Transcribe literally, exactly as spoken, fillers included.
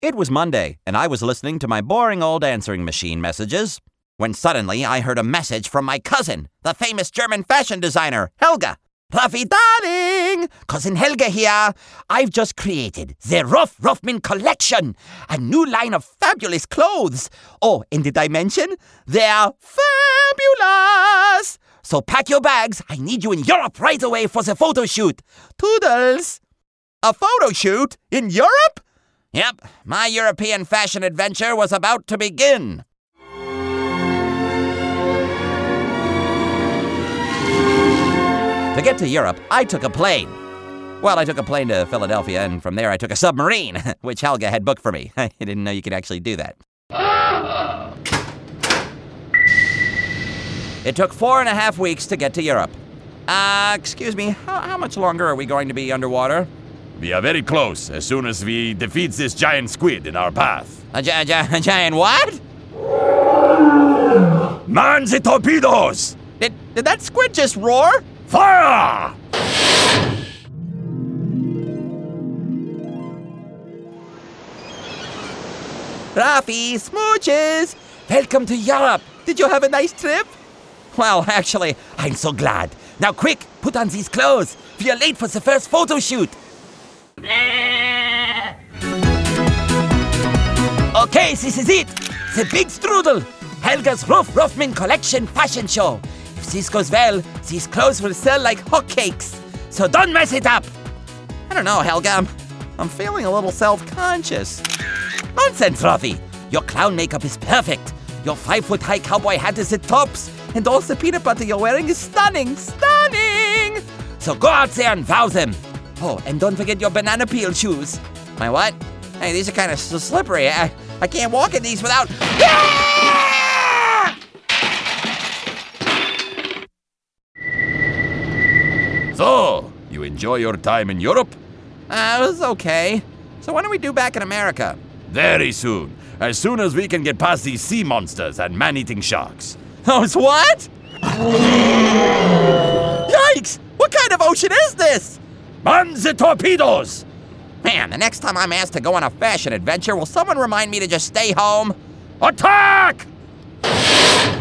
It was Monday, and I was listening to my boring old answering machine messages, when suddenly I heard a message from my cousin, the famous German fashion designer, Helga. Raffi, darling! Cousin Helga here. I've just created the Ruff Ruffman collection, a new line of fabulous clothes. Oh, and did I mention? They're fabulous! So pack your bags. I need you in Europe right away for the photo shoot. Toodles! A photo shoot? In Europe? Yep, my European fashion adventure was about to begin. To get to Europe, I took a plane. Well, I took a plane to Philadelphia, and from there I took a submarine, which Helga had booked for me. I didn't know you could actually do that. It took four and a half weeks to get to Europe. Uh, excuse me, how, how much longer are we going to be underwater? We are very close, as soon as we defeat this giant squid in our path. A, gi- a, gi- a giant what? Man the torpedoes! Did, did that squid just roar? Fire! Raffi, smooches! Welcome to Europe. Did you have a nice trip? Well, actually, I'm so glad. Now quick, put on these clothes. We are late for the first photo shoot. Okay, this is it. The big strudel. Helga's Ruff Ruffman collection fashion show. If this goes well, these clothes will sell like hotcakes. So don't mess it up. I don't know, Helga. I'm, I'm feeling a little self-conscious. Nonsense, Raffi. Your clown makeup is perfect. Your five-foot-high cowboy hat is at tops. And all the peanut butter you're wearing is stunning, stunning. So go out there and wow them. Oh, and don't forget your banana peel shoes. My what? Hey, these are kind of slippery. I, I can't walk in these without... Ah! So, you enjoy your time in Europe? Uh, it was okay. So when are we due back in America? Very soon. As soon as we can get past these sea monsters and man-eating sharks. Those what? Yikes! What kind of ocean is this? Man the torpedoes! Man, the next time I'm asked to go on a fashion adventure, will someone remind me to just stay home? Attack!